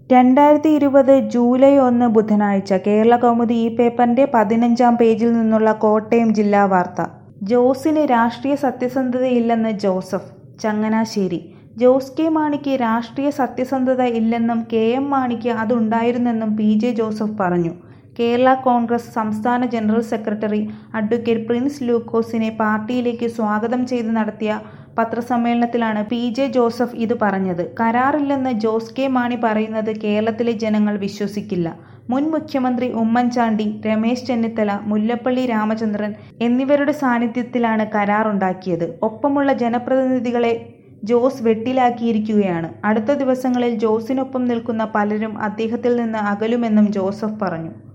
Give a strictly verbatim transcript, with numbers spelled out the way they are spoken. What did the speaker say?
രണ്ടായിരത്തി ഇരുപത് ജൂലൈ ഒന്ന് ബുധനാഴ്ച കേരളകൗമുദി ഈ പേപ്പറിന്റെ പതിനഞ്ചാം പേജിൽ നിന്നുള്ള കോട്ടയം ജില്ലാ വാർത്ത. ജോസിന് രാഷ്ട്രീയ സത്യസന്ധതയില്ലെന്ന് ജോസഫ് ചങ്ങനാശ്ശേരി. ജോസ് കെ മാണിക്ക് രാഷ്ട്രീയ സത്യസന്ധത ഇല്ലെന്നും കെ എം മാണിക്ക് അതുണ്ടായിരുന്നെന്നും പി ജെ ജോസഫ് പറഞ്ഞു. കേരള കോൺഗ്രസ് സംസ്ഥാന ജനറൽ സെക്രട്ടറി അഡ്വക്കേറ്റ് പ്രിൻസ് ലൂക്കോസിനെ പാർട്ടിയിലേക്ക് സ്വാഗതം ചെയ്ത് നടത്തിയ പത്രസമ്മേളനത്തിലാണ് പി ജെ ജോസഫ് ഇത് പറഞ്ഞത്. കരാറില്ലെന്ന് ജോസ് കെ മാണി പറയുന്നത് കേരളത്തിലെ ജനങ്ങൾ വിശ്വസിക്കില്ല. മുൻ മുഖ്യമന്ത്രി ഉമ്മൻചാണ്ടി, രമേശ് ചെന്നിത്തല, മുല്ലപ്പള്ളി രാമചന്ദ്രൻ എന്നിവരുടെ സാന്നിധ്യത്തിലാണ് കരാറുണ്ടാക്കിയത്. ഒപ്പമുള്ള ജനപ്രതിനിധികളെ ജോസ് വെട്ടിലാക്കിയിരിക്കുകയാണ്. അടുത്ത ദിവസങ്ങളിൽ ജോസിനൊപ്പം നിൽക്കുന്ന പലരും അദ്ദേഹത്തിൽ നിന്ന് അകലുമെന്നും ജോസഫ് പറഞ്ഞു.